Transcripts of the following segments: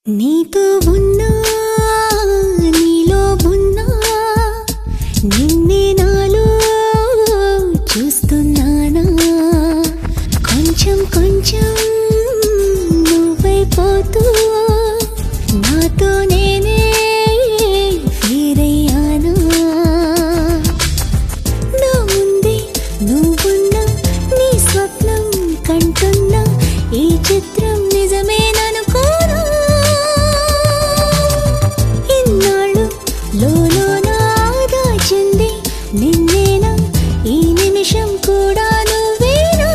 నీతో ఉన్నా నీలో ఉన్నా నిన్నే నాలో చూస్తున్నానా కొంచెం కొంచెం నువ్వైపోతూ నాతో నేనే వేరయ్యానా నా ముందే నువ్వున్నా నీ స్వప్నం కంటున్నా ఈ చిత్రం నిజమేననుకోనా నిన్నేనా ఈ నిమిషం కూడా నువ్వేనా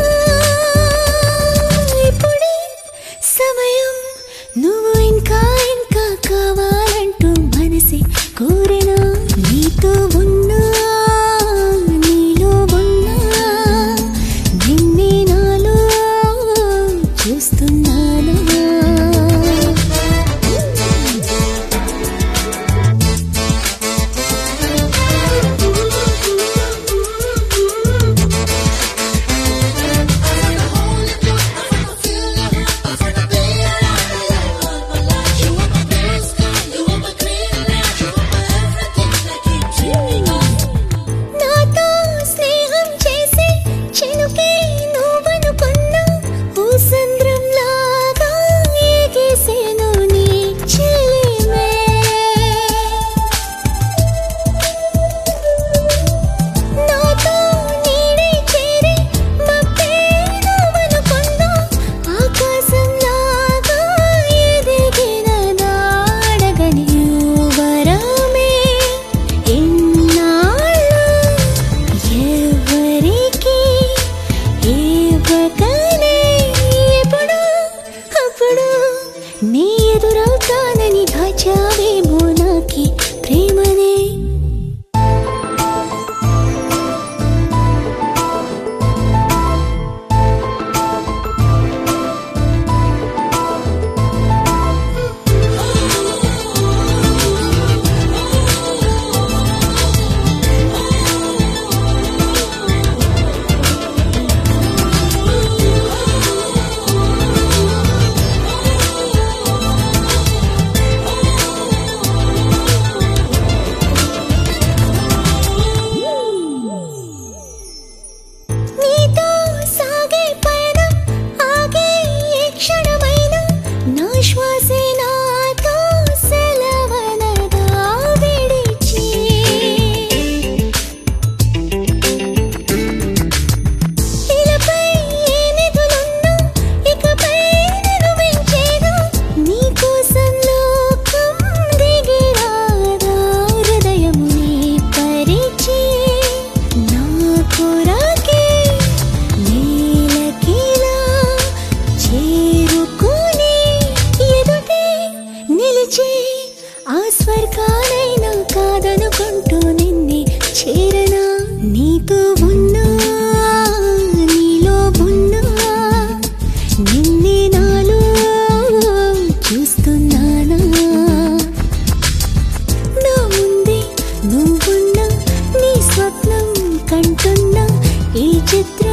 ఇప్పుడే సమయం నువ్వు ఇంకా ఇంకా కావాలంటూ మనసే కోరెనా నీతో ఉన్నా నీలో ఉన్నా నిన్నే నాలో చూస్తున్నానా నీ ఎదురవుతానని దాచావేమో నాకి ప్రేమనే ఆ స్వర్గాలైనా కాదనుకుంటూ నిన్నే చేరనా నీతో ఉన్నా నీలో ఉన్నా నిన్నే నాలో చూస్తున్నానా నా ముందే నువ్వున్నా నీ స్వప్నం కంటున్నా ఈ చిత్రం